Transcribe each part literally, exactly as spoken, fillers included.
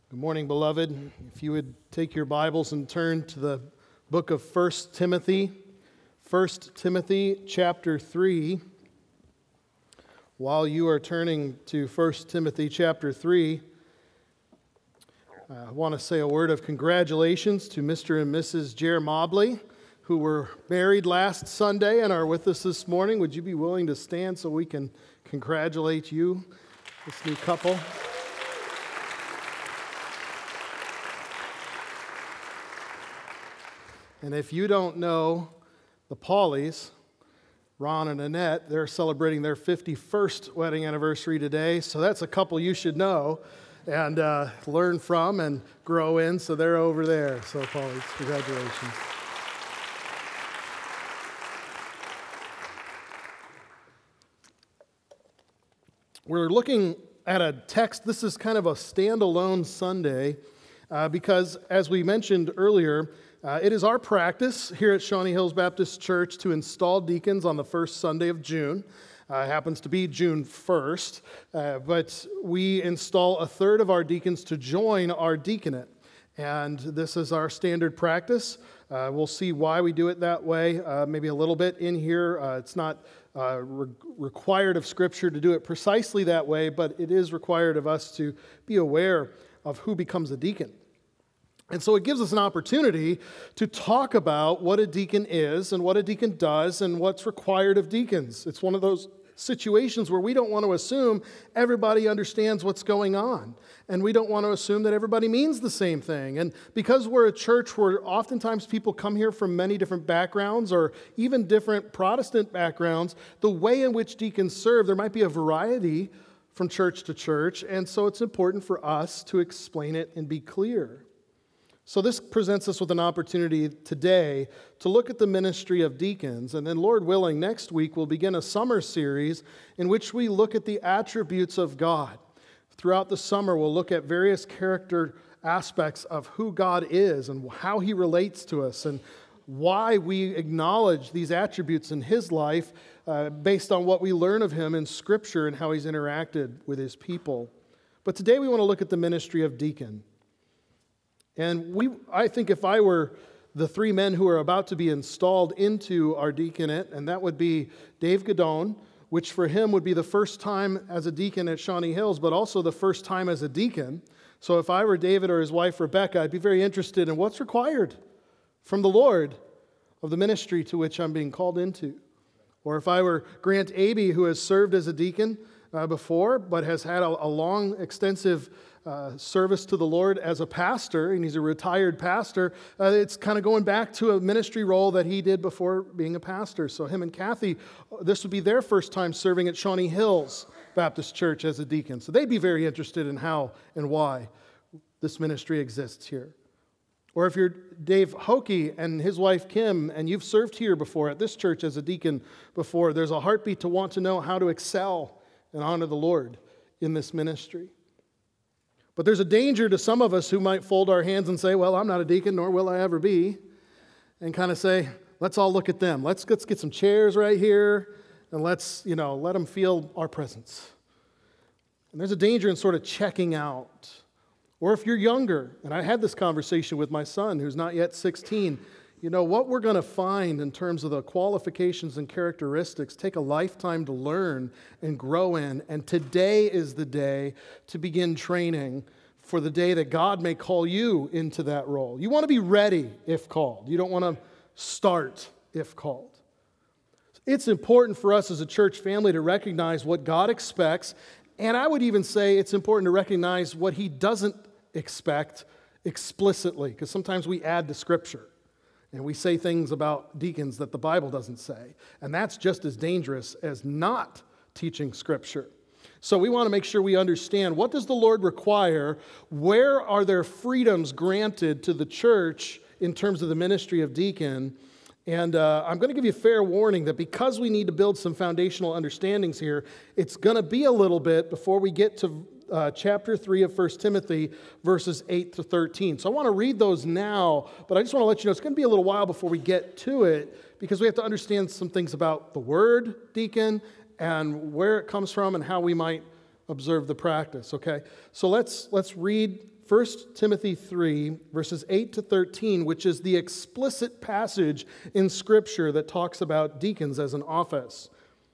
Good morning, beloved. If you would take your Bibles and turn to the book of First Timothy, First Timothy chapter three. While you are turning to First Timothy chapter three, I want to say a word of congratulations to Mister and Missus Jer Mobley, who were married last Sunday and are with us this morning. Would you be willing to stand so we can congratulate you, this new couple? And if you don't know the Pauleys, Ron and Annette, they're celebrating their fifty-first wedding anniversary today. So that's a couple you should know and uh, learn from and grow in. So they're over there. So Pauleys, congratulations. We're looking at a text. This is kind of a standalone Sunday uh, because, as we mentioned earlier, Uh, it is our practice here at Shawnee Hills Baptist Church to install deacons on the first Sunday of June. Uh, it happens to be June first, uh, but we install a third of our deacons to join our deaconate. And this is our standard practice. Uh, we'll see why we do it that way, uh, maybe a little bit in here. Uh, it's not uh, re- required of Scripture to do it precisely that way, but it is required of us to be aware of who becomes a deacon. And so it gives us an opportunity to talk about what a deacon is and what a deacon does and what's required of deacons. It's one of those situations where we don't want to assume everybody understands what's going on. And we don't want to assume that everybody means the same thing. And because we're a church where oftentimes people come here from many different backgrounds or even different Protestant backgrounds, the way in which deacons serve, there might be a variety from church to church. And so it's important for us to explain it and be clear. So this presents us with an opportunity today to look at the ministry of deacons. And then, Lord willing, next week we'll begin a summer series in which we look at the attributes of God. Throughout the summer, we'll look at various character aspects of who God is and how He relates to us and why we acknowledge these attributes in His life uh, based on what we learn of Him in Scripture and how He's interacted with His people. But today we want to look at the ministry of deacon. And we, I think if I were the three men who are about to be installed into our deaconate, and that would be Dave Godone, which for him would be the first time as a deacon at Shawnee Hills, but also the first time as a deacon. So if I were David or his wife Rebecca, I'd be very interested in what's required from the Lord of the ministry to which I'm being called into. Or if I were Grant Abbey, who has served as a deacon uh, before, but has had a, a long, extensive Uh, service to the Lord as a pastor, and he's a retired pastor, uh, it's kind of going back to a ministry role that he did before being a pastor. So him and Kathy, this would be their first time serving at Shawnee Hills Baptist Church as a deacon. So they'd be very interested in how and why this ministry exists here. Or if you're Dave Hokie and his wife Kim, and you've served here before at this church as a deacon before, there's a heartbeat to want to know how to excel and honor the Lord in this ministry. But there's a danger to some of us who might fold our hands and say, well, I'm not a deacon, nor will I ever be, and kind of say, let's all look at them. Let's, let's get some chairs right here, and let's, you know, let them feel our presence. And there's a danger in sort of checking out. Or if you're younger, and I had this conversation with my son, who's not yet sixteen, you know, what we're going to find in terms of the qualifications and characteristics take a lifetime to learn and grow in. And today is the day to begin training for the day that God may call you into that role. You want to be ready if called. You don't want to start if called. It's important for us as a church family to recognize what God expects. And I would even say it's important to recognize what He doesn't expect explicitly, because sometimes we add to Scripture. And we say things about deacons that the Bible doesn't say. And that's just as dangerous as not teaching Scripture. So we want to make sure we understand, what does the Lord require? Where are there freedoms granted to the church in terms of the ministry of deacon? And uh, I'm going to give you a fair warning that because we need to build some foundational understandings here, it's going to be a little bit before we get to Uh, chapter three of First Timothy, verses eight to thirteen. So I want to read those now, but I just want to let you know it's going to be a little while before we get to it, because we have to understand some things about the word deacon and where it comes from and how we might observe the practice, okay? So let's let's read First Timothy three, verses eight to thirteen, which is the explicit passage in Scripture that talks about deacons as an office.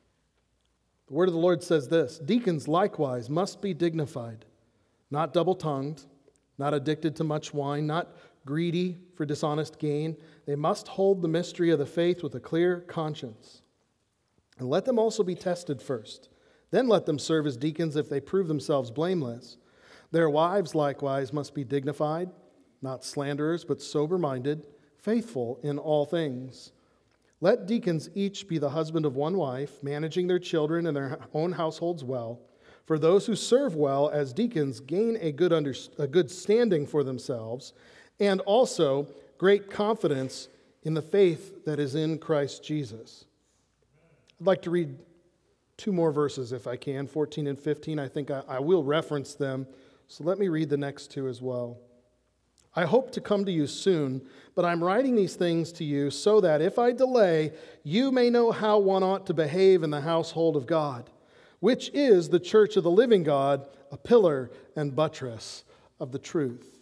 The word of the Lord says this: "Deacons likewise must be dignified, not double-tongued, not addicted to much wine, not greedy for dishonest gain. They must hold the mystery of the faith with a clear conscience. And let them also be tested first. Then let them serve as deacons if they prove themselves blameless. Their wives likewise must be dignified, not slanderers, but sober-minded, faithful in all things. Let deacons each be the husband of one wife, managing their children and their own households well. For those who serve well as deacons gain a good, under, a good standing for themselves, and also great confidence in the faith that is in Christ Jesus." I'd like to read two more verses if I can, fourteen and fifteen. I think I, I will reference them, so let me read the next two as well. "I hope to come to you soon, but I'm writing these things to you so that if I delay, you may know how one ought to behave in the household of God, which is the church of the living God, a pillar and buttress of the truth."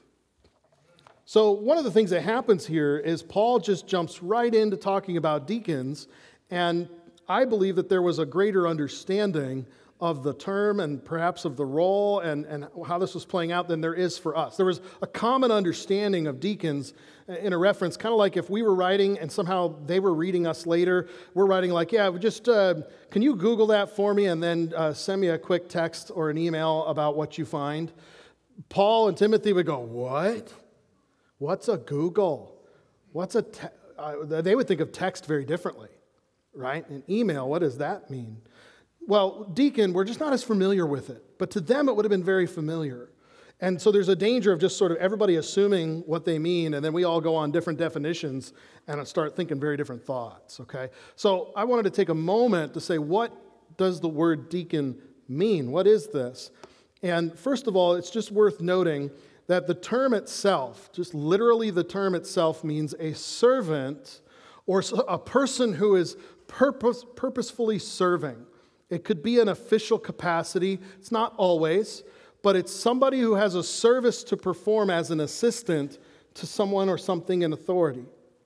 So one of the things that happens here is Paul just jumps right into talking about deacons, and I believe that there was a greater understanding of the term and perhaps of the role and, and how this was playing out than there is for us. There was a common understanding of deacons in a reference, kind of like if we were writing and somehow they were reading us later, we're writing like, yeah, just uh, can you Google that for me and then uh, send me a quick text or an email about what you find? Paul and Timothy would go, what? What's a Google? What's a te-? Uh, they would think of text very differently, right? An email, what does that mean? Well, deacon, we're just not as familiar with it, but to them it would have been very familiar. And so there's a danger of just sort of everybody assuming what they mean, and then we all go on different definitions and start thinking very different thoughts, okay? So I wanted to take a moment to say, what does the word deacon mean? What is this? And first of all, it's just worth noting that the term itself, just literally the term itself, means a servant or a person who is purpose, purposefully serving. It could be an official capacity. It's not always, but it's somebody who has a service to perform as an assistant to someone or something in authority.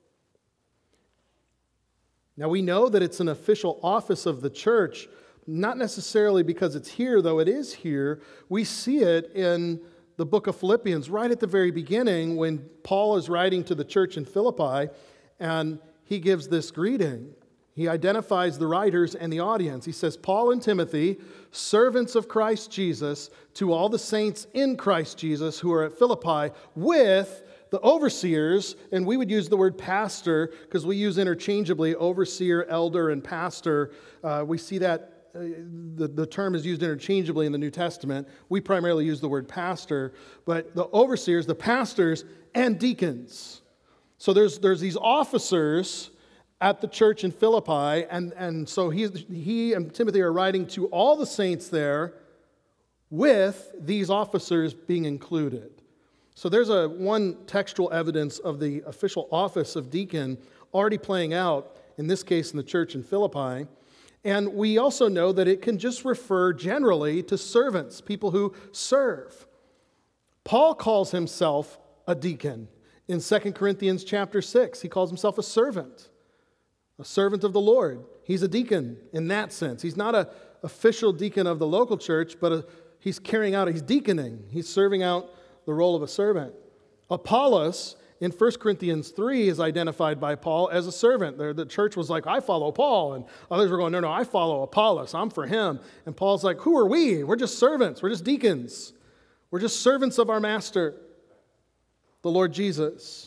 Now, we know that it's an official office of the church, not necessarily because it's here, though it is here. We see it in the book of Philippians, right at the very beginning, when Paul is writing to the church in Philippi, and he gives this greeting. He identifies the writers and the audience. He says, "Paul and Timothy, servants of Christ Jesus, to all the saints in Christ Jesus who are at Philippi, with the overseers," and we would use the word pastor because we use interchangeably overseer, elder, and pastor. Uh, we see that uh, the, the term is used interchangeably in the New Testament. We primarily use the word pastor, but the overseers, the pastors, and deacons. So there's, there's these officers at the church in Philippi, and, and so he, he and Timothy are writing to all the saints there with these officers being included. So there's a one textual evidence of the official office of deacon already playing out, in this case in the church in Philippi. And we also know that it can just refer generally to servants, people who serve. Paul calls himself a deacon. In Second Corinthians chapter six, he calls himself a servant. A servant of the Lord. He's a deacon in that sense. He's not an official deacon of the local church, but a, he's carrying out, he's deaconing. He's serving out the role of a servant. Apollos, in First Corinthians three, is identified by Paul as a servant. The, the church was like, I follow Paul. And others were going, no, no, I follow Apollos. I'm for him. And Paul's like, who are we? We're just servants. We're just deacons. We're just servants of our master, the Lord Jesus.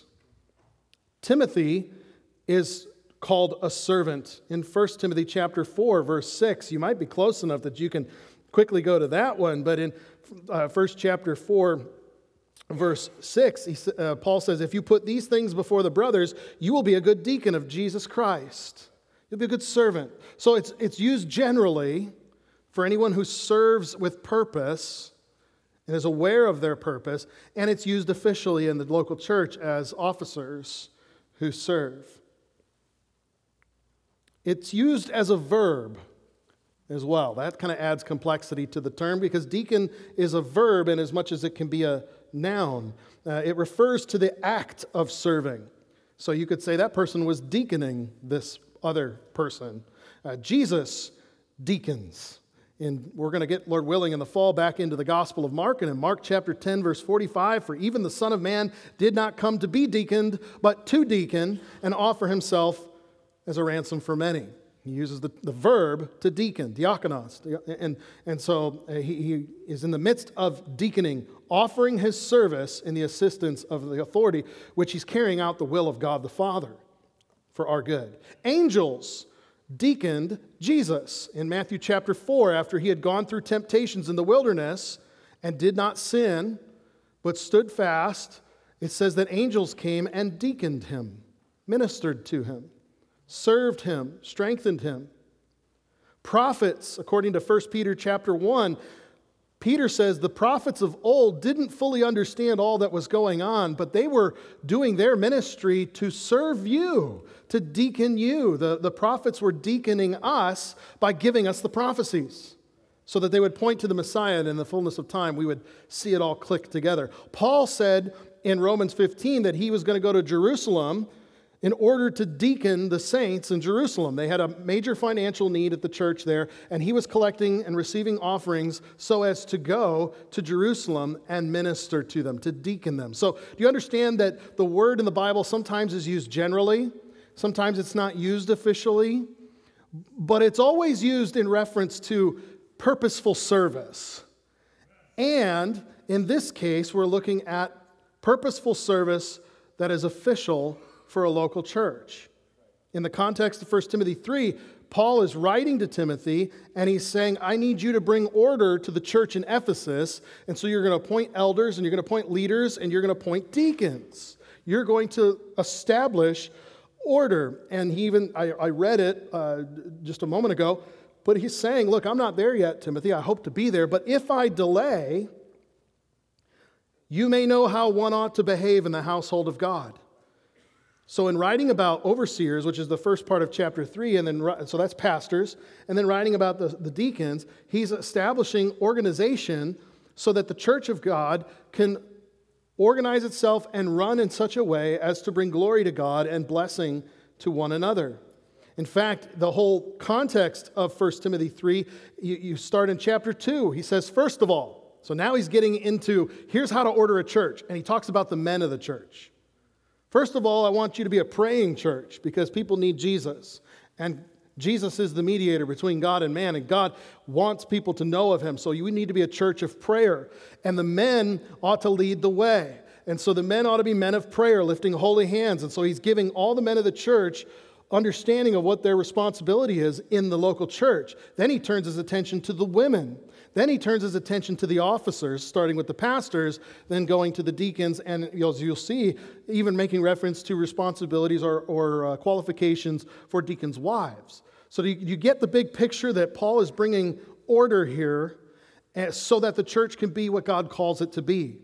Timothy is called a servant in First Timothy chapter four, verse six. You might be close enough that you can quickly go to that one, but in uh, First chapter four, verse six, he, uh, Paul says, if you put these things before the brothers, you will be a good deacon of Jesus Christ. You'll be a good servant. So it's, it's used generally for anyone who serves with purpose and is aware of their purpose, and it's used officially in the local church as officers who serve. It's used as a verb as well. That kind of adds complexity to the term because deacon is a verb in as much as it can be a noun. Uh, it refers to the act of serving. So you could say that person was deaconing this other person. Uh, Jesus deacons. And we're going to get, Lord willing, in the fall back into the Gospel of Mark. And in Mark chapter ten, verse forty-five, for even the Son of Man did not come to be deaconed, but to deacon and offer himself as a ransom for many. He uses the, the verb to deacon, diakonos. And, and so uh, he, he is in the midst of deaconing, offering his service in the assistance of the authority, which he's carrying out the will of God the Father for our good. Angels deaconed Jesus in Matthew chapter four after he had gone through temptations in the wilderness and did not sin, but stood fast. It says that angels came and deaconed him, ministered to him, served him, strengthened him. Prophets, according to First Peter chapter one, Peter says the prophets of old didn't fully understand all that was going on, but they were doing their ministry to serve you, to deacon you. The, the prophets were deaconing us by giving us the prophecies so that they would point to the Messiah, and in the fullness of time we would see it all click together. Paul said in Romans fifteen that he was going to go to Jerusalem in order to deacon the saints in Jerusalem. They had a major financial need at the church there, and he was collecting and receiving offerings so as to go to Jerusalem and minister to them, to deacon them. So do you understand that the word in the Bible sometimes is used generally, sometimes it's not used officially, but it's always used in reference to purposeful service. And in this case, we're looking at purposeful service that is official for a local church. In the context of First Timothy three, Paul is writing to Timothy, and he's saying, I need you to bring order to the church in Ephesus, and so you're going to appoint elders, and you're going to appoint leaders, and you're going to appoint deacons. You're going to establish order. And he even, I, I read it uh, just a moment ago, but he's saying, look, I'm not there yet, Timothy. I hope to be there, but if I delay, you may know how one ought to behave in the household of God. So in writing about overseers, which is the first part of chapter three, and then so that's pastors, and then writing about the, the deacons, he's establishing organization so that the church of God can organize itself and run in such a way as to bring glory to God and blessing to one another. In fact, the whole context of First Timothy three, you, you start in chapter two. He says, first of all, so now he's getting into, here's how to order a church, and he talks about the men of the church. First of all, I want you to be a praying church because people need Jesus. And Jesus is the mediator between God and man, and God wants people to know of him. So you need to be a church of prayer. And the men ought to lead the way. And so the men ought to be men of prayer, lifting holy hands. And so he's giving all the men of the church understanding of what their responsibility is in the local church. Then he turns his attention to the women. Then he turns his attention to the officers, starting with the pastors, then going to the deacons, and as you'll see, even making reference to responsibilities or, or uh, qualifications for deacons' wives. So you, you get the big picture that Paul is bringing order here so that the church can be what God calls it to be.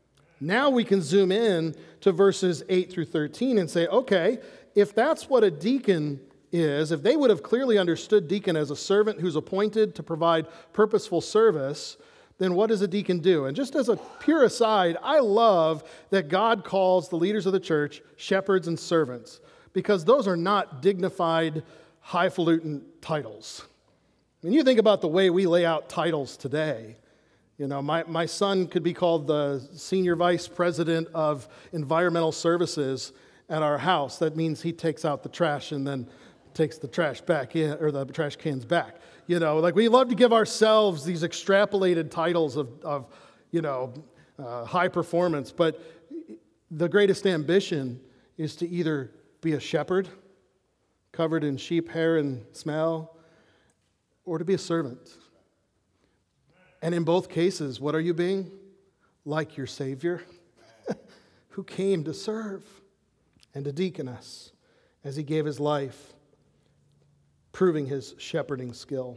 Now we can zoom in to verses eight through thirteen and say, okay, if that's what a deacon is, if they would have clearly understood deacon as a servant who's appointed to provide purposeful service, then what does a deacon do? And just as a pure aside, I love that God calls the leaders of the church shepherds and servants, because those are not dignified, highfalutin titles. When you think about the way we lay out titles today, you know, my, my son could be called the senior vice president of environmental services at our house. That means he takes out the trash and then takes the trash back in, or the trash cans back. You know, like we love to give ourselves these extrapolated titles of, of you know, uh, high performance, but the greatest ambition is to either be a shepherd, covered in sheep hair and smell, or to be a servant. And in both cases, what are you being? Like your Savior, who came to serve and to deacon us as he gave his life, proving his shepherding skill.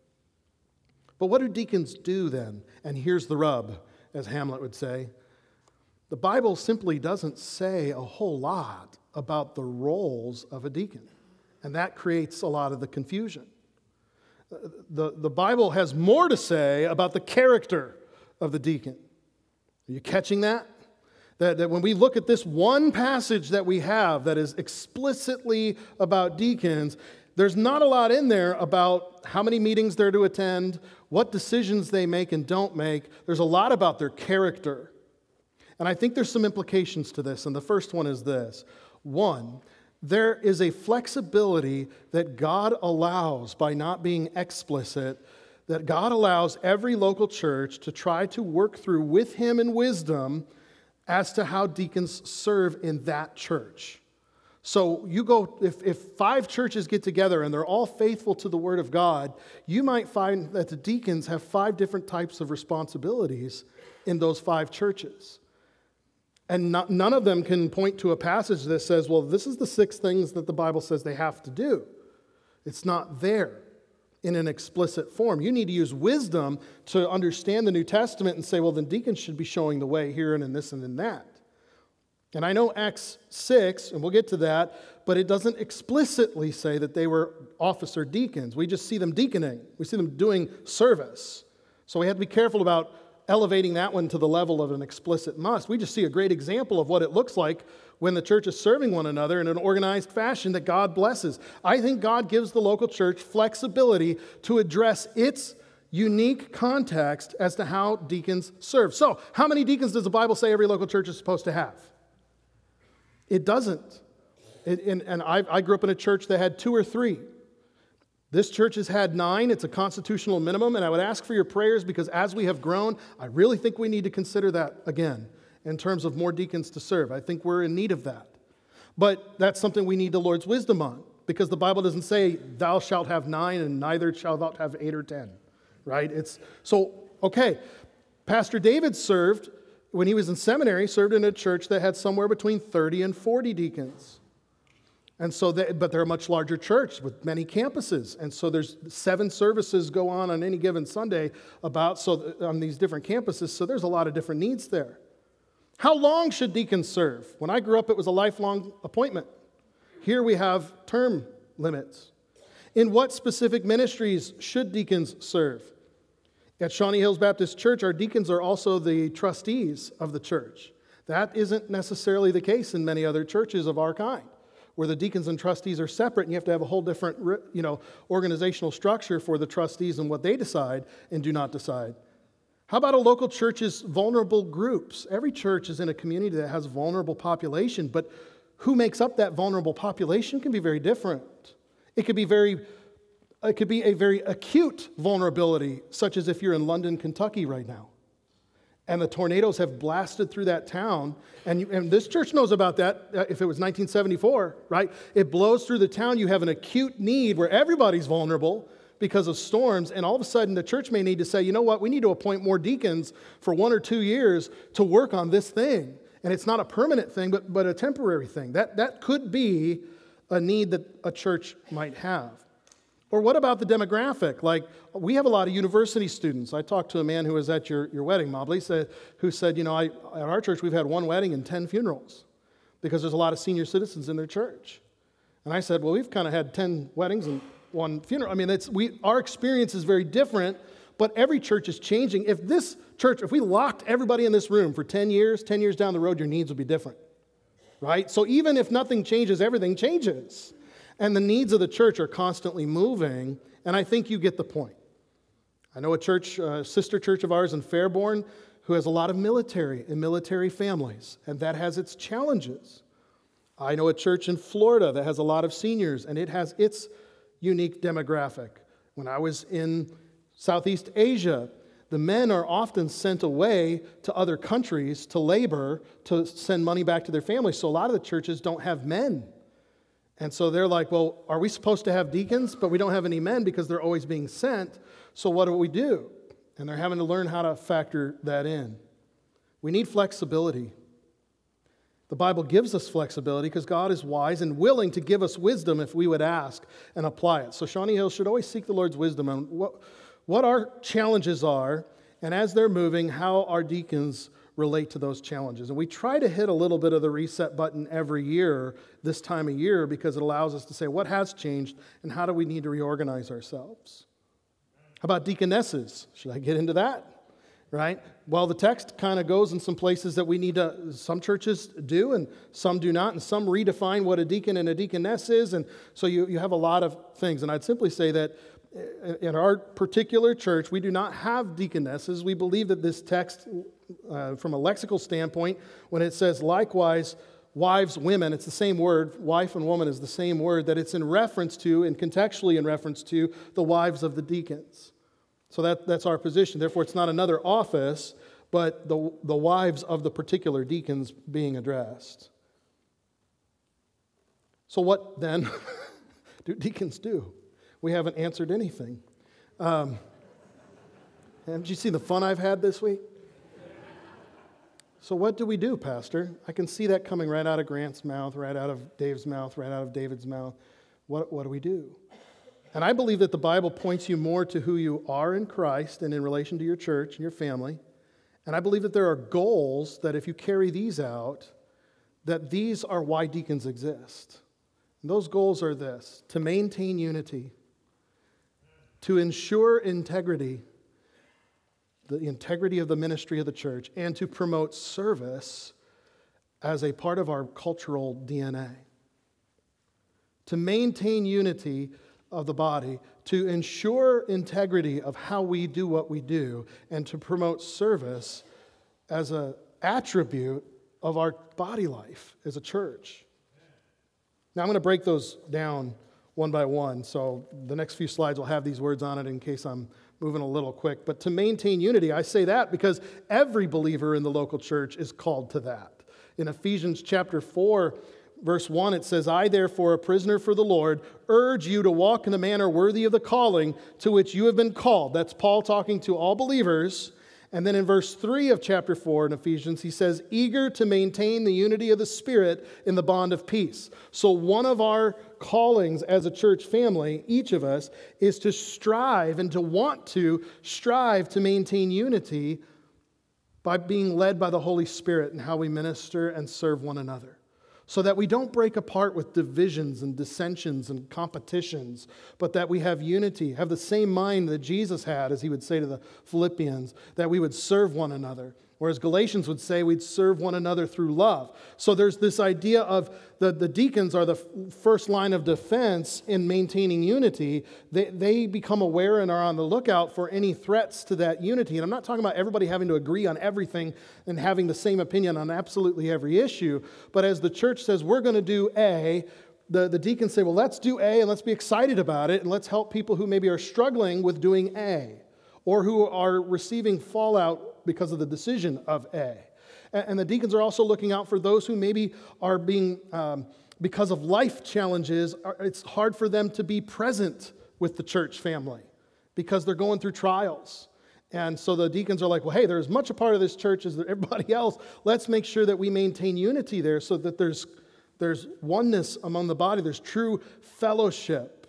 But what do deacons do then? And here's the rub, as Hamlet would say. The Bible simply doesn't say a whole lot about the roles of a deacon, and that creates a lot of the confusion. The, the Bible has more to say about the character of the deacon. Are you catching that? That, that when we look at this one passage that we have that is explicitly about deacons, there's not a lot in there about how many meetings they're to attend, what decisions they make and don't make. There's a lot about their character. And I think there's some implications to this, and the first one is this. One, there is a flexibility that God allows by not being explicit, that God allows every local church to try to work through with Him in wisdom as to how deacons serve in that church. So you go, if, if five churches get together and they're all faithful to the Word of God, you might find that the deacons have five different types of responsibilities in those five churches. And not, none of them can point to a passage that says, well, this is the six things that the Bible says they have to do. It's not there in an explicit form. You need to use wisdom to understand the New Testament and say, well, then deacons should be showing the way here and in this and in that. And I know Acts six, and we'll get to that, but it doesn't explicitly say that they were officer deacons. We just see them deaconing. We see them doing service. So we have to be careful about elevating that one to the level of an explicit must. We just see a great example of what it looks like when the church is serving one another in an organized fashion that God blesses. I think God gives the local church flexibility to address its unique context as to how deacons serve. So, how many deacons does the Bible say every local church is supposed to have? It doesn't. It, and and I, I grew up in a church that had two or three. This church has had nine. It's a constitutional minimum, and I would ask for your prayers because as we have grown, I really think we need to consider that again in terms of more deacons to serve. I think we're in need of that. But that's something we need the Lord's wisdom on because the Bible doesn't say, thou shalt have nine and neither shalt thou have eight or ten, right? It's so, okay, Pastor David served, when he was in seminary, served in a church that had somewhere between thirty and forty deacons. And so, they, but they're a much larger church with many campuses. And so there's seven services go on on any given Sunday about so on these different campuses. So there's a lot of different needs there. How long should deacons serve? When I grew up, it was a lifelong appointment. Here we have term limits. In what specific ministries should deacons serve? At Shawnee Hills Baptist Church, our deacons are also the trustees of the church. That isn't necessarily the case in many other churches of our kind, where the deacons and trustees are separate, and you have to have a whole different, you know, organizational structure for the trustees and what they decide and do not decide. How about a local church's vulnerable groups? Every church is in a community that has a vulnerable population, but who makes up that vulnerable population can be very different. It could be very, it could be a very acute vulnerability, such as if you're in London, Kentucky right now, and the tornadoes have blasted through that town, and, you, and this church knows about that, uh, if it was nineteen seventy-four, right? It blows through the town, you have an acute need where everybody's vulnerable because of storms, and all of a sudden the church may need to say, you know what, we need to appoint more deacons for one or two years to work on this thing. And it's not a permanent thing, but, but a temporary thing. That, that could be a need that a church might have. Or what about the demographic? Like, we have a lot of university students. I talked to a man who was at your, your wedding, Mobley, said, who said, you know, I, at our church we've had one wedding and ten funerals because there's a lot of senior citizens in their church. And I said, well, we've kind of had ten weddings and one funeral. I mean, it's, we, our experience is very different, but every church is changing. If this church, if we locked everybody in this room for ten years, ten years down the road, your needs will be different, right? So even if nothing changes, everything changes. And the needs of the church are constantly moving, and I think you get the point. I know a church, a sister church of ours in Fairborn, who has a lot of military and military families, and that has its challenges. I know a church in Florida that has a lot of seniors, and it has its unique demographic. When I was in Southeast Asia, the men are often sent away to other countries to labor, to send money back to their families, so a lot of the churches don't have men. And so they're like, well, are we supposed to have deacons, but we don't have any men because they're always being sent, so what do we do? And they're having to learn how to factor that in. We need flexibility. The Bible gives us flexibility because God is wise and willing to give us wisdom if we would ask and apply it. So Shawnee Hills should always seek the Lord's wisdom on what, what our challenges are, and as they're moving, how our deacons relate to those challenges. And we try to hit a little bit of the reset button every year, this time of year, because it allows us to say what has changed and how do we need to reorganize ourselves. How about deaconesses? Should I get into that? right? Well, the text kind of goes in some places that we need to, some churches do and some do not, and some redefine what a deacon and a deaconess is, and so you, you have a lot of things. And I'd simply say that in our particular church, we do not have deaconesses. We believe that this text, uh, from a lexical standpoint, when it says likewise, wives, women, it's the same word, wife and woman is the same word, that it's in reference to, and contextually in reference to, the wives of the deacons. So that, that's our position. Therefore, it's not another office, but the, the wives of the particular deacons being addressed. So what then do deacons do? We haven't answered anything. Um, haven't you seen the fun I've had this week? So what do we do, Pastor? I can see that coming right out of Grant's mouth, right out of Dave's mouth, right out of David's mouth. What, what do we do? And I believe that the Bible points you more to who you are in Christ and in relation to your church and your family. And I believe that there are goals that if you carry these out, that these are why deacons exist. And those goals are this: to maintain unity, to ensure integrity, the integrity of the ministry of the church, and to promote service as a part of our cultural D N A. To maintain unity of the body, to ensure integrity of how we do what we do, and to promote service as an attribute of our body life as a church. Now I'm going to break those down one by one, so the next few slides will have these words on it in case I'm moving a little quick. But to maintain unity, I say that because every believer in the local church is called to that. In Ephesians chapter four, verse one, it says, I, therefore, a prisoner for the Lord, urge you to walk in a manner worthy of the calling to which you have been called. That's Paul talking to all believers. And then in verse three of chapter four in Ephesians, he says, eager to maintain the unity of the Spirit in the bond of peace. So one of our callings as a church family, each of us, is to strive and to want to strive to maintain unity by being led by the Holy Spirit in how we minister and serve one another, so that we don't break apart with divisions and dissensions and competitions, but that we have unity, have the same mind that Jesus had, as he would say to the Philippians, that we would serve one another. Whereas Galatians would say we'd serve one another through love. So there's this idea of the, the deacons are the first line of defense in maintaining unity. They, they become aware and are on the lookout for any threats to that unity. And I'm not talking about everybody having to agree on everything and having the same opinion on absolutely every issue. But as the church says, we're going to do A, the, the deacons say, well, let's do A and let's be excited about it. And let's help people who maybe are struggling with doing A, or who are receiving fallout because of the decision of A. And the deacons are also looking out for those who maybe are being, um, because of life challenges, it's hard for them to be present with the church family because they're going through trials. And so the deacons are like, well, hey, they're as much a part of this church as everybody else. Let's make sure that we maintain unity there so that there's, there's oneness among the body. There's true fellowship.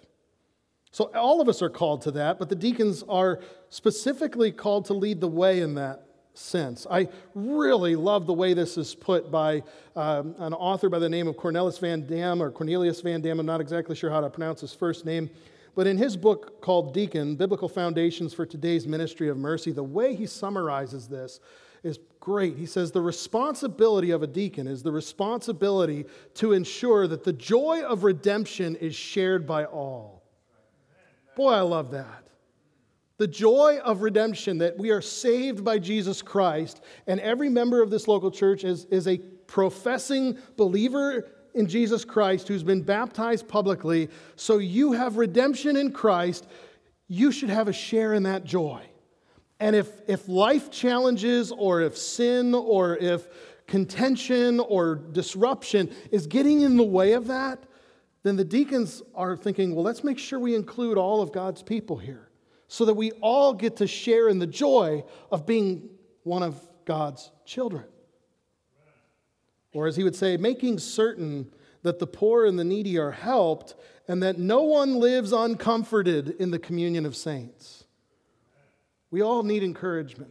So all of us are called to that, but the deacons are specifically called to lead the way in that sense. I really love the way this is put by um, an author by the name of Cornelis Van Dam, or Cornelius Van Dam. I'm not exactly sure how to pronounce his first name. But in his book called Deacon, Biblical Foundations for Today's Ministry of Mercy, the way he summarizes this is great. He says the responsibility of a deacon is the responsibility to ensure that the joy of redemption is shared by all. Boy, I love that. The joy of redemption, that we are saved by Jesus Christ, and every member of this local church is, is a professing believer in Jesus Christ who's been baptized publicly. So you have redemption in Christ. You should have a share in that joy. And if, if life challenges, or if sin, or if contention or disruption is getting in the way of that, then the deacons are thinking, well, let's make sure we include all of God's people here, so that we all get to share in the joy of being one of God's children. Or as he would say, making certain that the poor and the needy are helped, and that no one lives uncomforted in the communion of saints. We all need encouragement.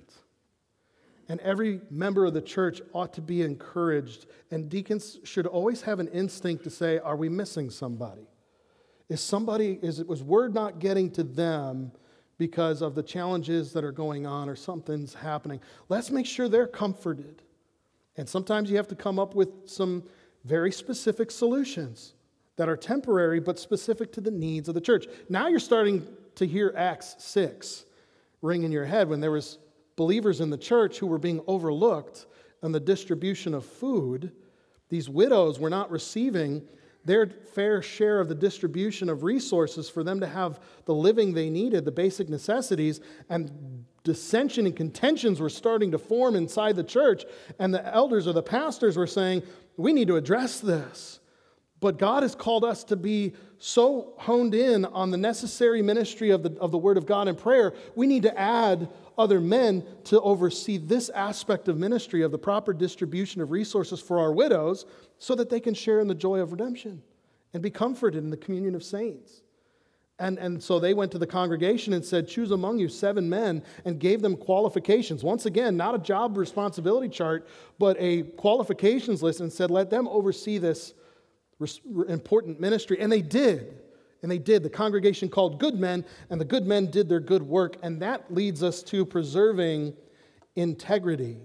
And every member of the church ought to be encouraged. And deacons should always have an instinct to say, are we missing somebody? Is somebody, is it was word not getting to them because of the challenges that are going on or something's happening. Let's make sure they're comforted. And sometimes you have to come up with some very specific solutions that are temporary but specific to the needs of the church. Now you're starting to hear Acts six ring in your head when there was believers in the church who were being overlooked on the distribution of food. These widows were not receiving their fair share of the distribution of resources for them to have the living they needed, the basic necessities, and dissension and contentions were starting to form inside the church, and the elders or the pastors were saying, we need to address this. But God has called us to be so honed in on the necessary ministry of the, of the Word of God and prayer, we need to add other men to oversee this aspect of ministry of the proper distribution of resources for our widows so that they can share in the joy of redemption and be comforted in the communion of saints. And, and so they went to the congregation and said, choose among you seven men, and gave them qualifications. Once again, not a job responsibility chart, but a qualifications list, and said, let them oversee this important ministry. And they did. And they did. The congregation called good men, and the good men did their good work. And that leads us to preserving integrity.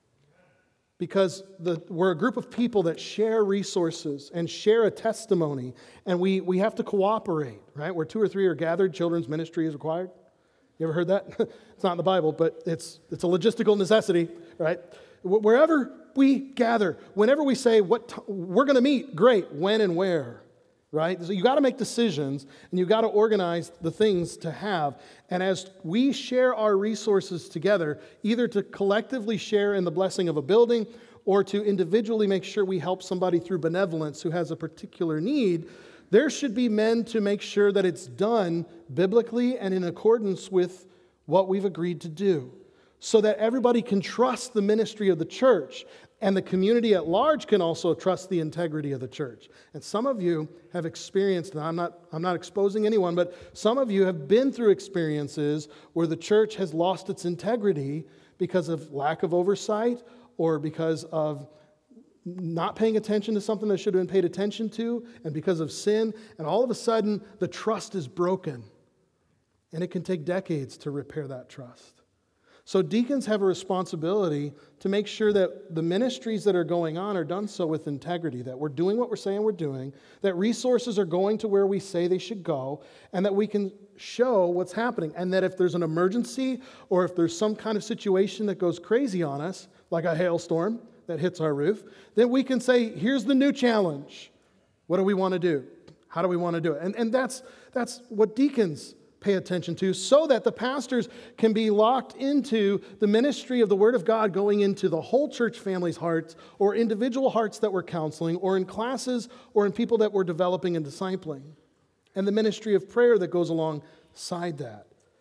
Because the, we're a group of people that share resources and share a testimony. And we, we have to cooperate, right? Where two or three are gathered, children's ministry is required. You ever heard that? It's not in the Bible, but it's, it's a logistical necessity, right? Wherever we gather, whenever we say what t- we're going to meet, great, when and where. Right? So you got to make decisions, and you got to organize the things to have. And as we share our resources together, either to collectively share in the blessing of a building or to individually make sure we help somebody through benevolence who has a particular need, there should be men to make sure that it's done biblically and in accordance with what we've agreed to do, so that everybody can trust the ministry of the church. And the community at large can also trust the integrity of the church. And some of you have experienced, and I'm not, I'm not exposing anyone, but some of you have been through experiences where the church has lost its integrity because of lack of oversight or because of not paying attention to something that should have been paid attention to, and because of sin. And all of a sudden, the trust is broken. And it can take decades to repair that trust. So deacons have a responsibility to make sure that the ministries that are going on are done so with integrity, that we're doing what we're saying we're doing, that resources are going to where we say they should go, and that we can show what's happening. And that if there's an emergency or if there's some kind of situation that goes crazy on us, like a hailstorm that hits our roof, then we can say, here's the new challenge. What do we want to do? How do we want to do it? And, and that's, that's what deacons pay attention to, so that the pastors can be locked into the ministry of the Word of God going into the whole church family's hearts, or individual hearts that we're counseling, or in classes, or in people that we're developing and discipling, and the ministry of prayer that goes alongside that.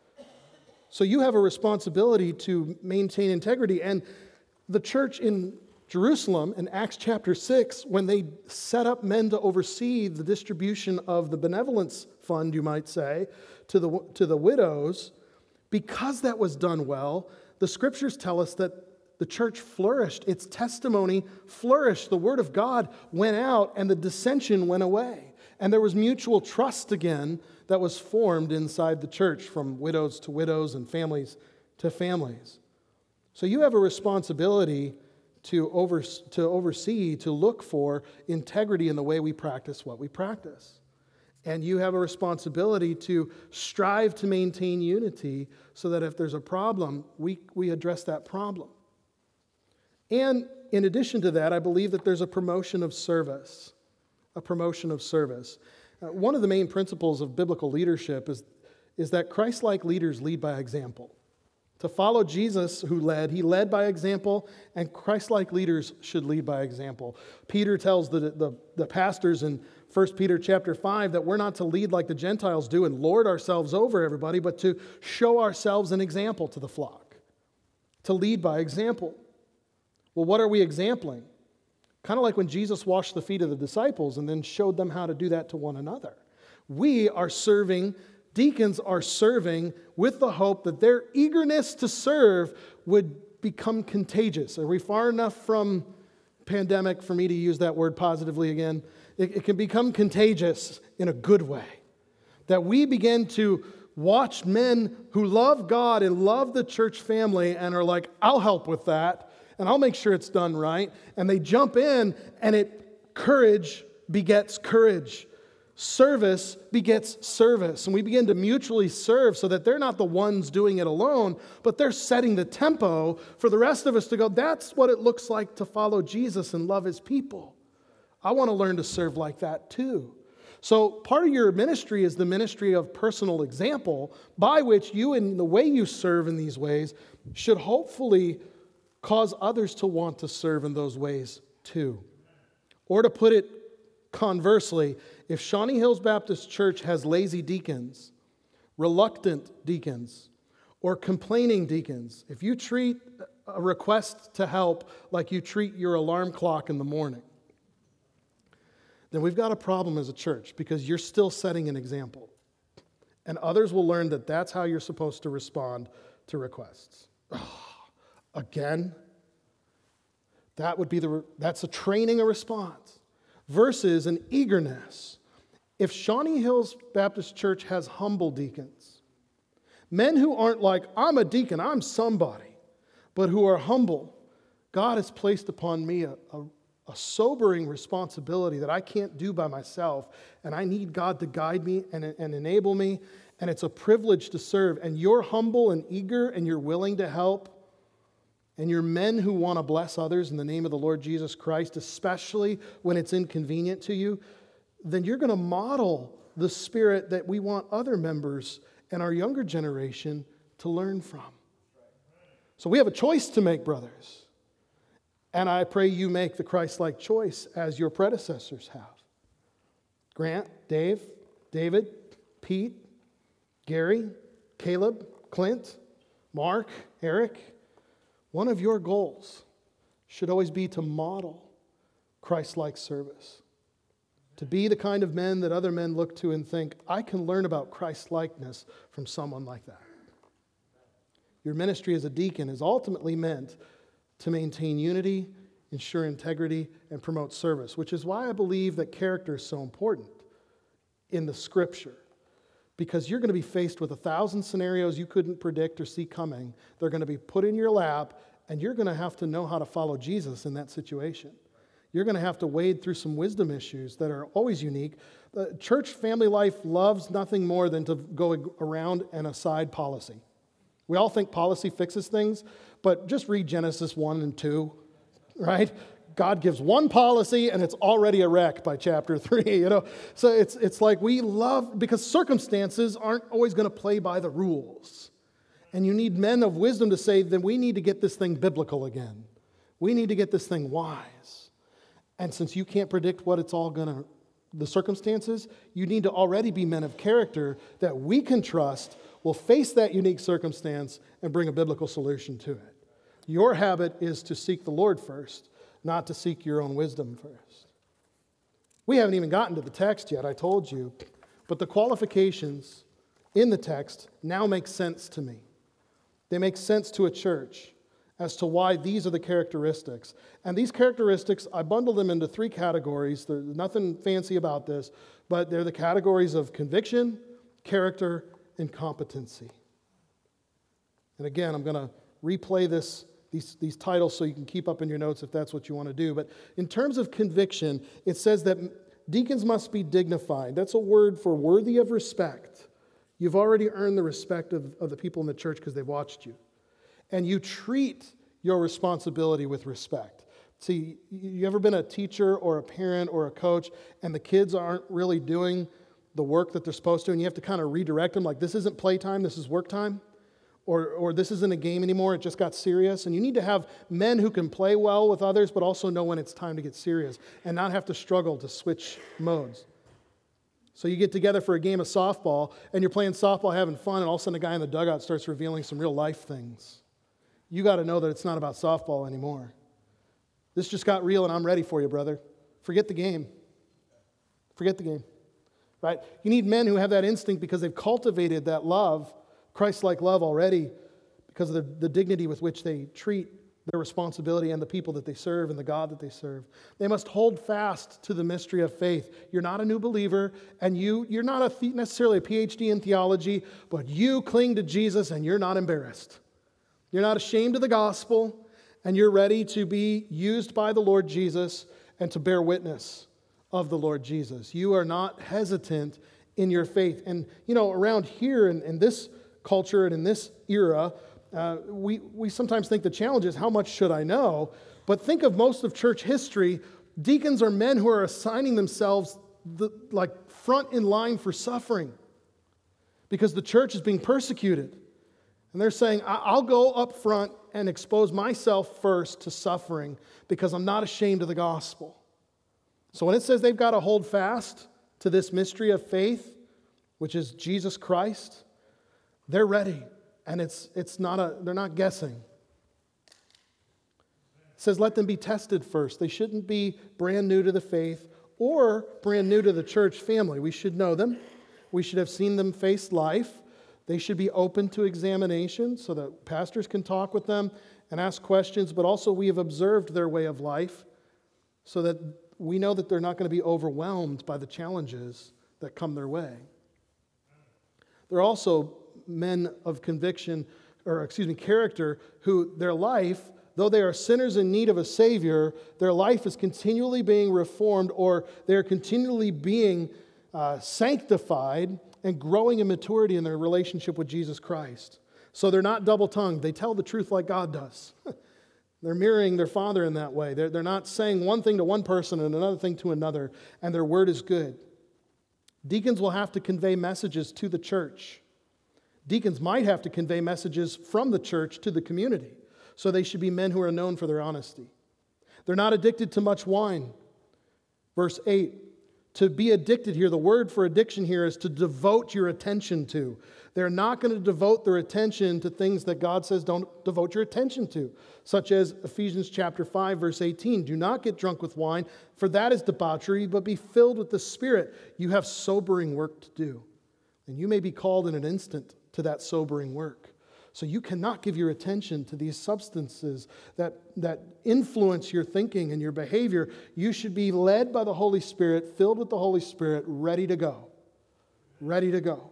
So you have a responsibility to maintain integrity. And the church in Jerusalem in Acts chapter six, when they set up men to oversee the distribution of the benevolence fund, you might say, to the, to the widows, because that was done well, the scriptures tell us that the church flourished. Its testimony flourished. The word of God went out, and the dissension went away. And there was mutual trust again that was formed inside the church, from widows to widows and families to families. So you have a responsibility to, over, to oversee, to look for integrity in the way we practice what we practice. And you have a responsibility to strive to maintain unity so that if there's a problem, we, we address that problem. And in addition to that, I believe that there's a promotion of service. A promotion of service. Uh, one of the main principles of biblical leadership is, is that Christ-like leaders lead by example. To follow Jesus, who led, he led by example, and Christ-like leaders should lead by example. Peter tells the, the, the pastors in First Peter chapter five that we're not to lead like the Gentiles do and lord ourselves over everybody, but to show ourselves an example to the flock. To lead by example. Well, what are we exempling? Kind of like when Jesus washed the feet of the disciples and then showed them how to do that to one another. We are serving, deacons are serving with the hope that their eagerness to serve would become contagious. Are we far enough from pandemic for me to use that word positively again? It, it can become contagious in a good way. That we begin to watched men who love God and love the church family and are like, I'll help with that, and I'll make sure it's done right. And they jump in, and it courage begets courage. Service begets service. And we begin to mutually serve so that they're not the ones doing it alone, but they're setting the tempo for the rest of us to go, that's what it looks like to follow Jesus and love his people. I want to learn to serve like that too. So part of your ministry is the ministry of personal example by which you and the way you serve in these ways should hopefully cause others to want to serve in those ways too. Or to put it conversely, if Shawnee Hills Baptist Church has lazy deacons, reluctant deacons, or complaining deacons, if you treat a request to help like you treat your alarm clock in the morning, then we've got a problem as a church because you're still setting an example. And others will learn that that's how you're supposed to respond to requests. Oh, again? That would be the, that's a training a response versus an eagerness. If Shawnee Hills Baptist Church has humble deacons, men who aren't like, I'm a deacon, I'm somebody, but who are humble, God has placed upon me a, a A sobering responsibility that I can't do by myself, and I need God to guide me and, and enable me, and it's a privilege to serve. And you're humble and eager, and you're willing to help, and you're men who want to bless others in the name of the Lord Jesus Christ, especially when it's inconvenient to you, then you're going to model the spirit that we want other members and our younger generation to learn from. So we have a choice to make, brothers. And I pray you make the Christ-like choice as your predecessors have. Grant, Dave, David, Pete, Gary, Caleb, Clint, Mark, Eric, one of your goals should always be to model Christ-like service. To be the kind of men that other men look to and think, I can learn about Christ-likeness from someone like that. Your ministry as a deacon is ultimately meant to maintain unity, ensure integrity, and promote service, which is why I believe that character is so important in the Scripture. Because you're going to be faced with a thousand scenarios you couldn't predict or see coming. They're going to be put in your lap, and you're going to have to know how to follow Jesus in that situation. You're going to have to wade through some wisdom issues that are always unique. The church family life loves nothing more than to go around an aside policy. We all think policy fixes things, but just read Genesis one and two, right? God gives one policy and it's already a wreck by chapter three, you know? So it's it's like we love, because circumstances aren't always going to play by the rules. And you need men of wisdom to say, then we need to get this thing biblical again. We need to get this thing wise. And since you can't predict what it's all going to, the circumstances, you need to already be men of character that we can trust will face that unique circumstance and bring a biblical solution to it. Your habit is to seek the Lord first, not to seek your own wisdom first. We haven't even gotten to the text yet, I told you, but the qualifications in the text now make sense to me. They make sense to a church as to why these are the characteristics. And these characteristics, I bundle them into three categories. There's nothing fancy about this, but they're the categories of conviction, character, and competency. And again, I'm going to replay this, these, these titles so you can keep up in your notes if that's what you want to do. But in terms of conviction, it says that deacons must be dignified. That's a word for worthy of respect. You've already earned the respect of, of the people in the church because they've watched you. And you treat your responsibility with respect. See, you ever been a teacher or a parent or a coach and the kids aren't really doing the work that they're supposed to, and you have to kind of redirect them, like this isn't playtime, this is work time, or, or this isn't a game anymore, it just got serious. And you need to have men who can play well with others, but also know when it's time to get serious and not have to struggle to switch modes. So you get together for a game of softball, and you're playing softball, having fun, and all of a sudden a guy in the dugout starts revealing some real life things. You got to know that it's not about softball anymore. This just got real, and I'm ready for you, brother. Forget the game. Forget the game. Right? You need men who have that instinct because they've cultivated that love, Christ-like love already, because of the, the dignity with which they treat their responsibility and the people that they serve and the God that they serve. They must hold fast to the mystery of faith. You're not a new believer, and you, you're not a the- necessarily a P H D in theology, but you cling to Jesus and you're not embarrassed. You're not ashamed of the gospel, and you're ready to be used by the Lord Jesus and to bear witness of the Lord Jesus. You are not hesitant in your faith. And, you know, around here in, in this culture and in this era, uh, we, we sometimes think the challenge is, how much should I know? But think of most of church history. Deacons are men who are assigning themselves the, like front in line for suffering because the church is being persecuted. And they're saying, I'll go up front and expose myself first to suffering because I'm not ashamed of the gospel. So when it says they've got to hold fast to this mystery of faith, which is Jesus Christ, they're ready. And it's it's not a they're not guessing. It says let them be tested first. They shouldn't be brand new to the faith or brand new to the church family. We should know them. We should have seen them face life. They should be open to examination so that pastors can talk with them and ask questions, but also we have observed their way of life so that we know that they're not going to be overwhelmed by the challenges that come their way. They're also men of conviction, or excuse me, character, who their life, though they are sinners in need of a Savior, their life is continually being reformed, or they're continually being uh, sanctified and growing in maturity in their relationship with Jesus Christ. So they're not double-tongued. They tell the truth like God does. They're mirroring their Father in that way. They're, they're not saying one thing to one person and another thing to another, and their word is good. Deacons will have to convey messages to the church. Deacons might have to convey messages from the church to the community. So they should be men who are known for their honesty. They're not addicted to much wine. Verse eight, to be addicted here, the word for addiction here is to devote your attention to. They're not going to devote their attention to things that God says don't devote your attention to, such as Ephesians chapter five, verse eighteen. Do not get drunk with wine, for that is debauchery, but be filled with the Spirit. You have sobering work to do. And you may be called in an instant to that sobering work. So you cannot give your attention to these substances that, that influence your thinking and your behavior. You should be led by the Holy Spirit, filled with the Holy Spirit, ready to go. Ready to go.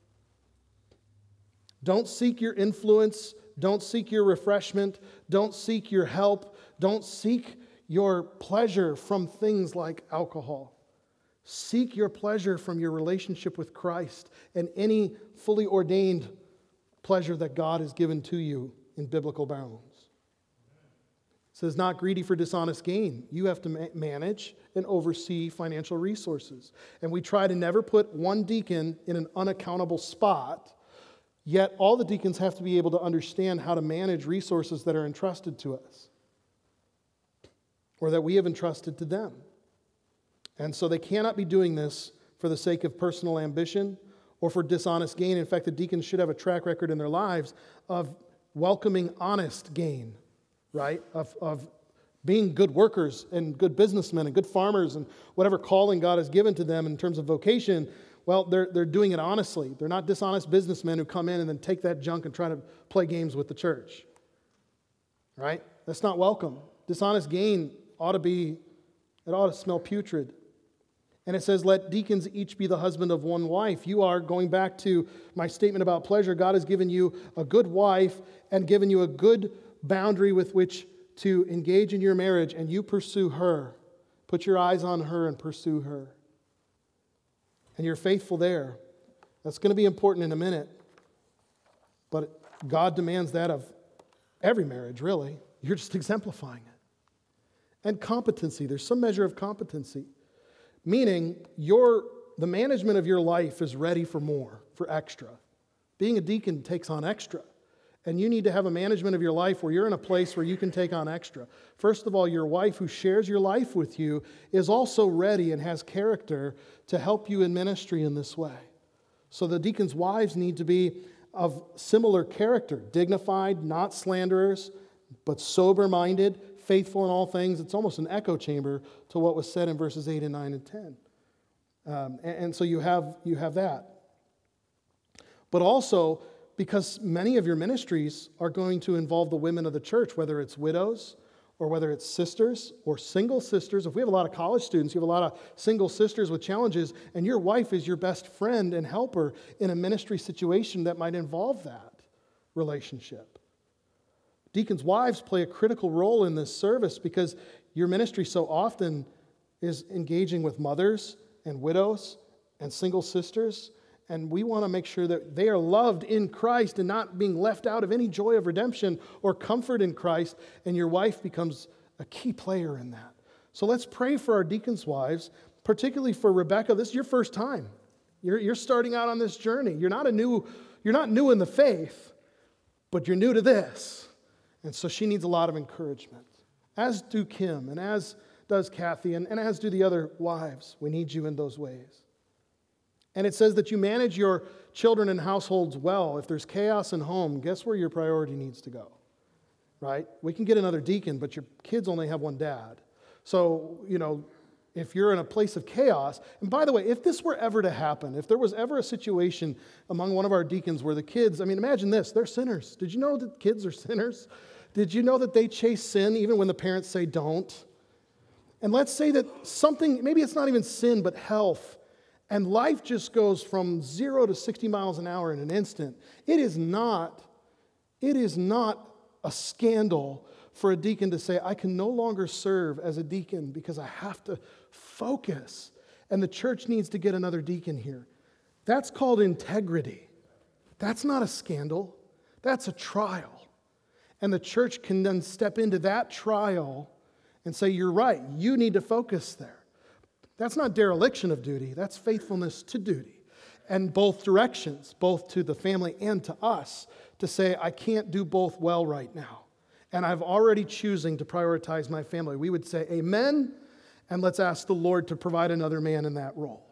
Don't seek your influence. Don't seek your refreshment. Don't seek your help. Don't seek your pleasure from things like alcohol. Seek your pleasure from your relationship with Christ and any fully ordained pleasure that God has given to you in biblical bounds. It says, not greedy for dishonest gain. You have to ma- manage and oversee financial resources. And we try to never put one deacon in an unaccountable spot, yet all the deacons have to be able to understand how to manage resources that are entrusted to us or that we have entrusted to them. And so they cannot be doing this for the sake of personal ambition or for dishonest gain. In fact, the deacons should have a track record in their lives of welcoming honest gain, right? Of, of being good workers and good businessmen and good farmers and whatever calling God has given to them in terms of vocation. Well, they're, they're doing it honestly. They're not dishonest businessmen who come in and then take that junk and try to play games with the church, right? That's not welcome. Dishonest gain ought to be, it ought to smell putrid. And it says, let deacons each be the husband of one wife. You are, going back to my statement about pleasure, God has given you a good wife and given you a good boundary with which to engage in your marriage, and you pursue her. Put your eyes on her and pursue her. And you're faithful there. That's going to be important in a minute. But God demands that of every marriage, really. You're just exemplifying it. And competency. There's some measure of competency. Meaning, your, the management of your life is ready for more, for extra. Being a deacon takes on extra. And you need to have a management of your life where you're in a place where you can take on extra. First of all, your wife who shares your life with you is also ready and has character to help you in ministry in this way. So the deacons' wives need to be of similar character, dignified, not slanderers, but sober-minded, faithful in all things. It's almost an echo chamber to what was said in verses eight and nine and ten. Um, and, and so you have, you have that. But also, because many of your ministries are going to involve the women of the church, whether it's widows or whether it's sisters or single sisters. If we have a lot of college students, you have a lot of single sisters with challenges, and your wife is your best friend and helper in a ministry situation that might involve that relationship. Deacons' wives play a critical role in this service because your ministry so often is engaging with mothers and widows and single sisters, and we want to make sure that they are loved in Christ and not being left out of any joy of redemption or comfort in Christ, and your wife becomes a key player in that. So let's pray for our deacons' wives, particularly for Rebecca. This is your first time. You're, you're starting out on this journey. You're not a new, you're not new in the faith, but you're new to this. And so she needs a lot of encouragement, as do Kim, and as does Kathy, and, and as do the other wives. We need you in those ways. And it says that you manage your children and households well. If there's chaos in home, guess where your priority needs to go, right? We can get another deacon, but your kids only have one dad. So, you know, if you're in a place of chaos, and by the way, if this were ever to happen, if there was ever a situation among one of our deacons where the kids, I mean, imagine this, they're sinners. Did you know that kids are sinners? Did you know that they chase sin even when the parents say don't? And let's say that something, maybe it's not even sin, but health, and life just goes from zero to sixty miles an hour in an instant. It is not, it is not a scandal for a deacon to say, I can no longer serve as a deacon because I have to focus. And the church needs to get another deacon here. That's called integrity. That's not a scandal. That's a trial. And the church can then step into that trial and say, you're right, you need to focus there. That's not dereliction of duty, that's faithfulness to duty. And both directions, both to the family and to us, to say, I can't do both well right now. And I've already choosing to prioritize my family. We would say amen, and let's ask the Lord to provide another man in that role.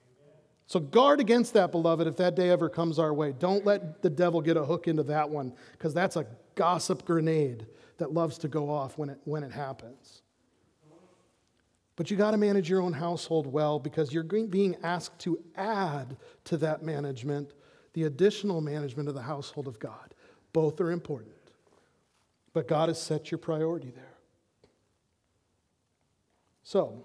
So guard against that, beloved, if that day ever comes our way. Don't let the devil get a hook into that one, because that's a gossip grenade that loves to go off when it, when it happens. But you got to manage your own household well, because you're being asked to add to that management the additional management of the household of God. Both are important. But God has set your priority there. So,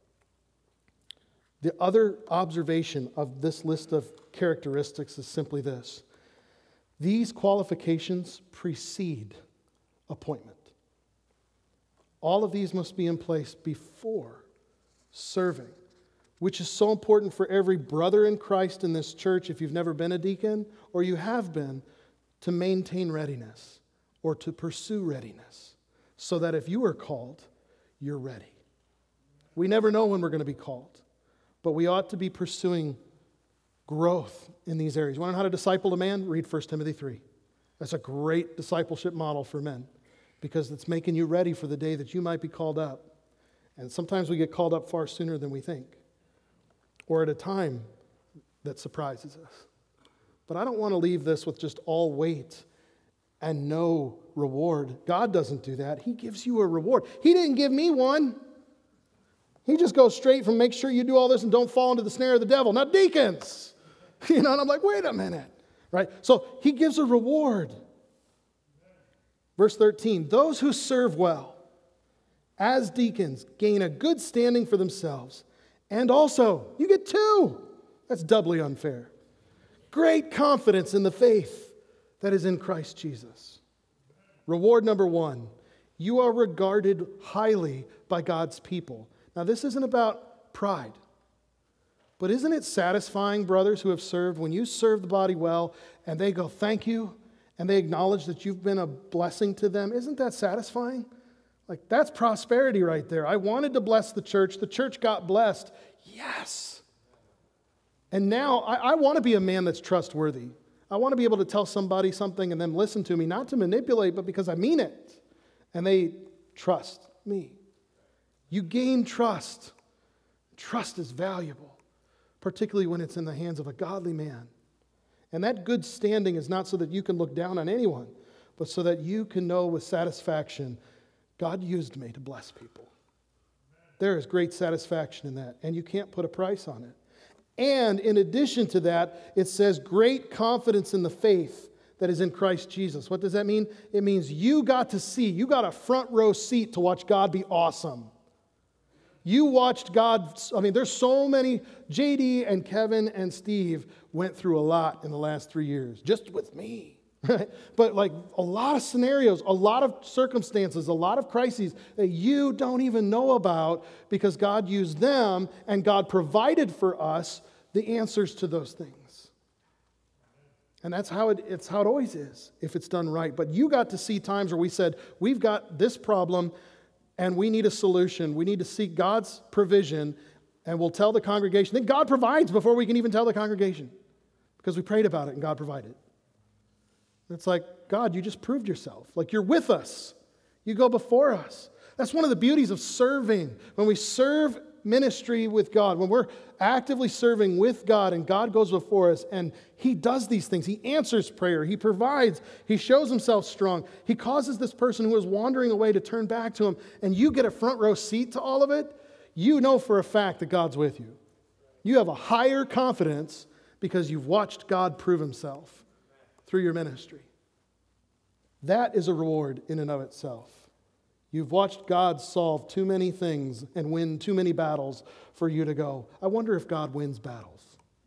the other observation of this list of characteristics is simply this. These qualifications precede appointment. All of these must be in place before serving, which is so important for every brother in Christ in this church, if you've never been a deacon or you have been, to maintain readiness or to pursue readiness so that if you are called, you're ready. We never know when we're going to be called, but we ought to be pursuing growth in these areas. You want to know how to disciple a man? Read First Timothy three. That's a great discipleship model for men because it's making you ready for the day that you might be called up. And sometimes we get called up far sooner than we think, or at a time that surprises us. But I don't want to leave this with just all weight and no reward. God doesn't do that. He gives you a reward. He didn't give me one. He just goes straight from make sure you do all this and don't fall into the snare of the devil. Now, deacons, you know, and I'm like, wait a minute, right? So he gives a reward. Verse thirteen, those who serve well as deacons gain a good standing for themselves. And also, you get two. That's doubly unfair. Great confidence in the faith that is in Christ Jesus. Reward number one, you are regarded highly by God's people. Now, this isn't about pride, but isn't it satisfying, brothers who have served, when you serve the body well and they go, thank you, and they acknowledge that you've been a blessing to them? Isn't that satisfying? Like, that's prosperity right there. I wanted to bless the church. The church got blessed. Yes. And now I, I want to be a man that's trustworthy. I want to be able to tell somebody something and them listen to me, not to manipulate, but because I mean it. And they trust me. You gain trust. Trust is valuable, particularly when it's in the hands of a godly man. And that good standing is not so that you can look down on anyone, but so that you can know with satisfaction, God used me to bless people. There is great satisfaction in that, and you can't put a price on it. And in addition to that, it says great confidence in the faith that is in Christ Jesus. What does that mean? It means you got to see, you got a front row seat to watch God be awesome. You watched God, I mean, there's so many, J D and Kevin and Steve went through a lot in the last three years, just with me, right? But like a lot of scenarios, a lot of circumstances, a lot of crises that you don't even know about because God used them and God provided for us the answers to those things. And that's how it, it's how it always is if it's done right. But you got to see times where we said, we've got this problem, and we need a solution. We need to seek God's provision, and we'll tell the congregation. Then God provides before we can even tell the congregation because we prayed about it and God provided. It's like, God, you just proved yourself. Like you're with us. You go before us. That's one of the beauties of serving. When we serve ministry with God, when we're actively serving with God and God goes before us and He does these things. He answers prayer. He provides. He shows Himself strong. He causes this person who is wandering away to turn back to Him, and you get a front row seat to all of it. You know for a fact that God's with you. You have a higher confidence because you've watched God prove Himself through your ministry. That is a reward in and of itself. You've watched God solve too many things and win too many battles for you to go, I wonder if God wins battles.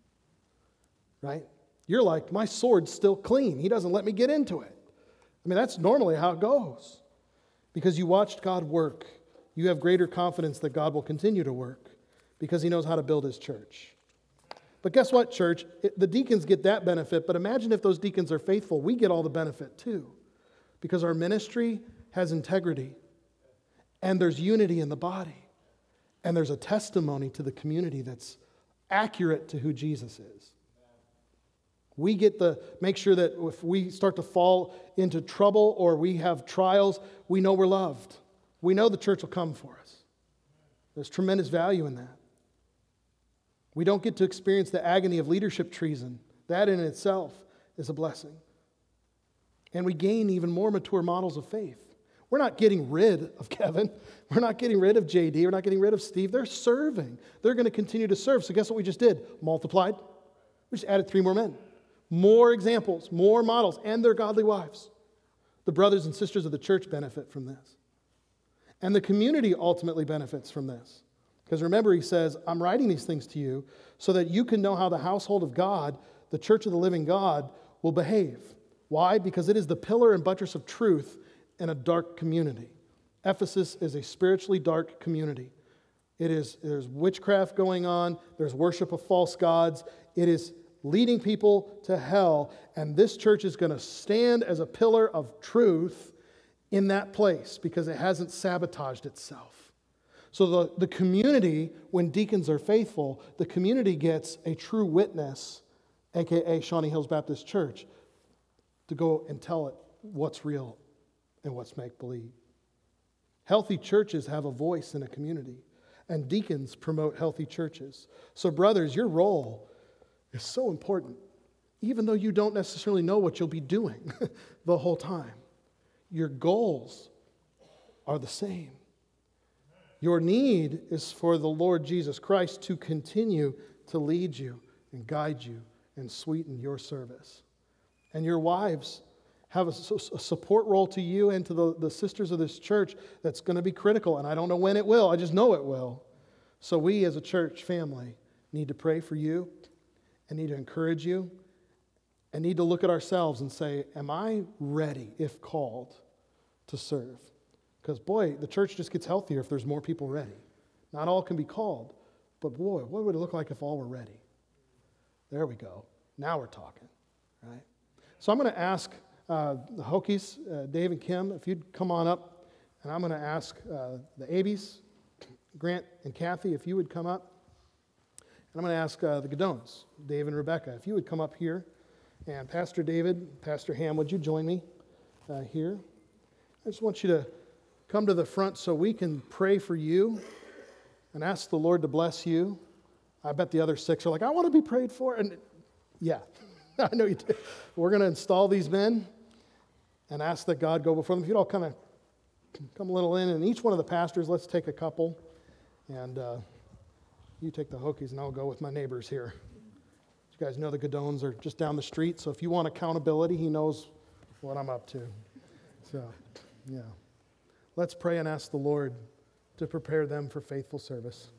Right? You're like, my sword's still clean. He doesn't let me get into it. I mean, that's normally how it goes. Because you watched God work. You have greater confidence that God will continue to work because He knows how to build His church. But guess what, church? It, the deacons get that benefit, but imagine if those deacons are faithful, we get all the benefit too. Because our ministry has integrity. And there's unity in the body. And there's a testimony to the community that's accurate to who Jesus is. We get to make sure that if we start to fall into trouble or we have trials, we know we're loved. We know the church will come for us. There's tremendous value in that. We don't get to experience the agony of leadership treason. That in itself is a blessing. And we gain even more mature models of faith. We're not getting rid of Kevin. We're not getting rid of J D. We're not getting rid of Steve. They're serving. They're going to continue to serve. So guess what we just did? Multiplied. We just added three more men. More examples, more models, and their godly wives. The brothers and sisters of the church benefit from this. And the community ultimately benefits from this. Because remember, he says, I'm writing these things to you so that you can know how the household of God, the church of the living God, will behave. Why? Because it is the pillar and buttress of truth in a dark community. Ephesus is a spiritually dark community. It is, there's witchcraft going on. There's worship of false gods. It is leading people to hell. And this church is going to stand as a pillar of truth in that place because it hasn't sabotaged itself. So the, the community, when deacons are faithful, the community gets a true witness, a k a. Shawnee Hills Baptist Church, to go and tell it what's real and what's make-believe. Healthy churches have a voice in a community, and deacons promote healthy churches. So brothers, your role is so important, even though you don't necessarily know what you'll be doing the whole time. Your goals are the same. Your need is for the Lord Jesus Christ to continue to lead you and guide you and sweeten your service. And your wives have a, a support role to you and to the, the sisters of this church that's going to be critical. And I don't know when it will. I just know it will. So we as a church family need to pray for you and need to encourage you and need to look at ourselves and say, am I ready, if called, to serve? Because, boy, the church just gets healthier if there's more people ready. Not all can be called, but, boy, what would it look like if all were ready? There we go. Now we're talking, right? So I'm going to ask uh, the Hokies, uh, Dave and Kim, if you'd come on up, and I'm going to ask uh, the Abies, Grant and Kathy, if you would come up. And I'm going to ask uh, the Godones, Dave and Rebecca, if you would come up here. And Pastor David, Pastor Ham, would you join me uh, here? I just want you to come to the front so we can pray for you and ask the Lord to bless you. I bet the other six are like, I want to be prayed for. And yeah, I know you do. We're going to install these men and ask that God go before them. If you'd all kind of come a little in, and each one of the pastors, let's take a couple. And uh, you take the Hokies, and I'll go with my neighbors here. You guys know the Godones are just down the street, so if you want accountability, he knows what I'm up to. So, yeah. Let's pray and ask the Lord to prepare them for faithful service.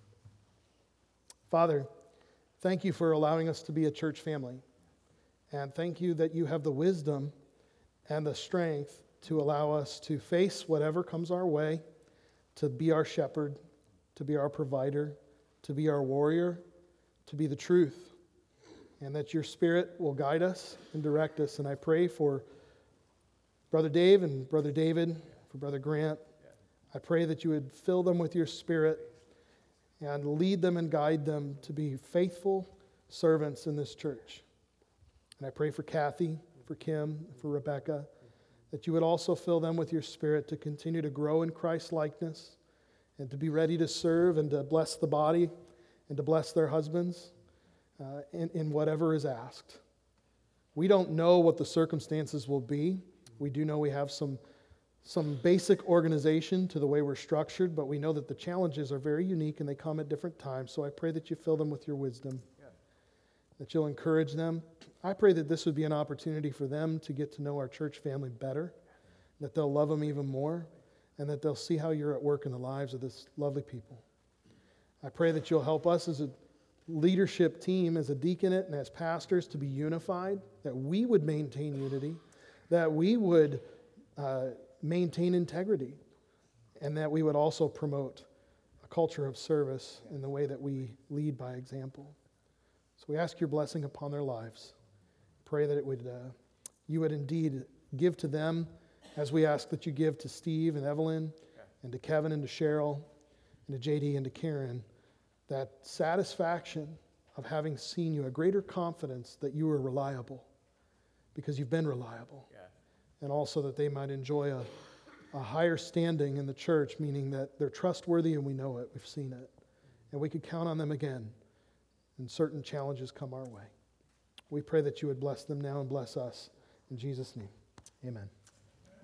Father, thank you for allowing us to be a church family. And thank you that you have the wisdom and the strength to allow us to face whatever comes our way, to be our shepherd, to be our provider, to be our warrior, to be the truth. And that your Spirit will guide us and direct us. And I pray for Brother Dave and Brother David, for Brother Grant. I pray that you would fill them with your Spirit and lead them and guide them to be faithful servants in this church. And I pray for Kathy, for Kim, for Rebecca, that you would also fill them with your Spirit to continue to grow in Christ's likeness and to be ready to serve and to bless the body and to bless their husbands uh, in, in whatever is asked. We don't know what the circumstances will be. We do know we have some, some basic organization to the way we're structured, but we know that the challenges are very unique and they come at different times. So I pray that you fill them with your wisdom, that you'll encourage them. I pray that this would be an opportunity for them to get to know our church family better, that they'll love them even more, and that they'll see how you're at work in the lives of this lovely people. I pray that you'll help us as a leadership team, as a deaconate and as pastors to be unified, that we would maintain unity, that we would uh, maintain integrity, and that we would also promote a culture of service in the way that we lead by example. So we ask your blessing upon their lives. Pray that it would, uh, you would indeed give to them as we ask that you give to Steve and Evelyn and to Kevin and to Cheryl and to J D and to Karen, that satisfaction of having seen you, a greater confidence that you are reliable because you've been reliable. Yeah. And also that they might enjoy a, a higher standing in the church, meaning that they're trustworthy and we know it, we've seen it. And we could count on them again and certain challenges come our way. We pray that you would bless them now and bless us. In Jesus' name, amen.